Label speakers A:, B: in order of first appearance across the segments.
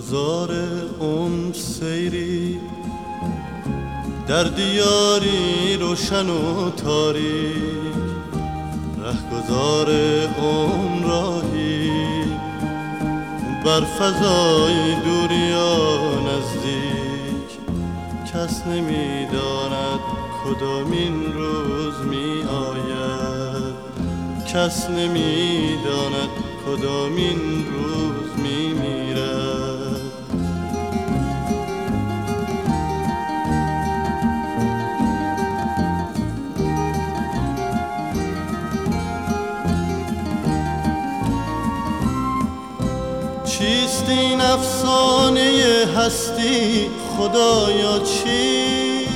A: رهگذار عمر سیری، در دیاری روشن و تاریک، رهگذار عمر راهی بر فضای دور یا نزدیک. کس نمی‌داند کدامین روز می آید، کس نمی‌داند کدامین روز می میرد. چیست این افسانه هستی خدایا چیست؟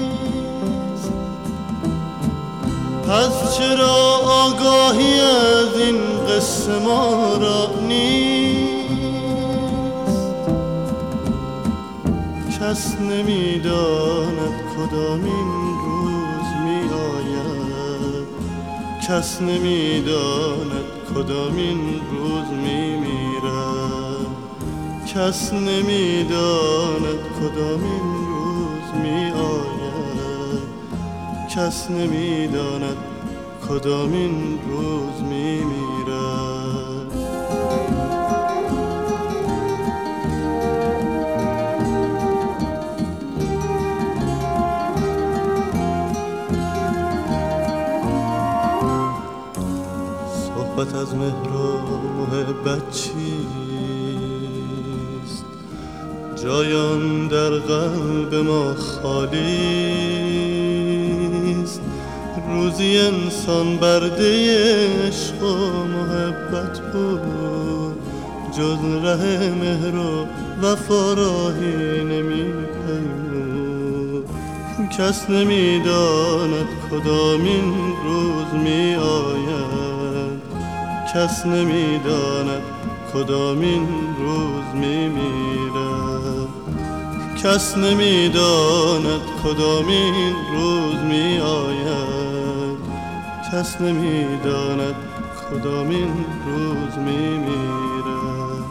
A: پس چرا آگاهی از این قصه ما را نیست؟ کس نمی‌داند کدامین روز می آید، کس نمی‌داند کدامین روز می میرد. کس نمی‌داند کدامین روز می آید، کس نمی‌داند کدامین روز می میرد. صحبت از مهر و محبت چیست؟ جایان در قلب ما خالیست. روزی انسان برده عشق و محبت بود، جز ره مهر و وفا راهی نمی‌پیمود. کس نمی‌داند کدامین روز می آید، کس نمی‌داند کدامین روز می میرد. کس نمی‌داند کدامین روز می آید، کس نمی‌داند کدامین روز می میرد.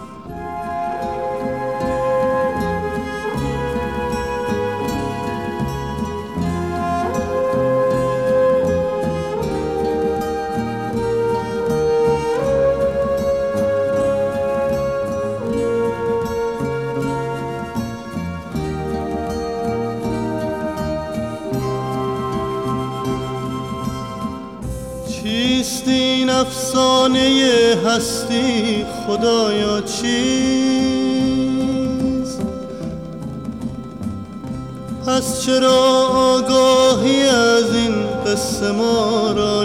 A: چیست این افسانه هستی خدایا چیست؟ پس چرا آگاهی از این قصه ما را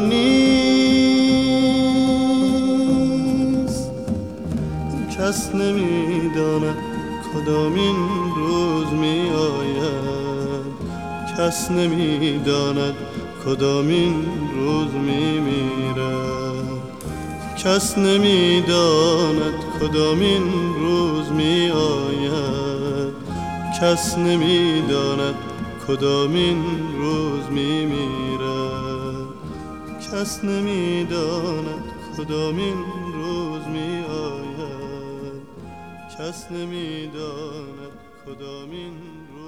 A: نیست؟ کس نمی‌داند کدامین روز می آید، کس نمی‌داند کدامین روز می میرد. کس نمی‌داند کدامین روز می آید، کس نمی‌داند کدامین روز می میرد. کس نمی‌داند کدامین روز می آید، کس نمی‌داند کدامین روز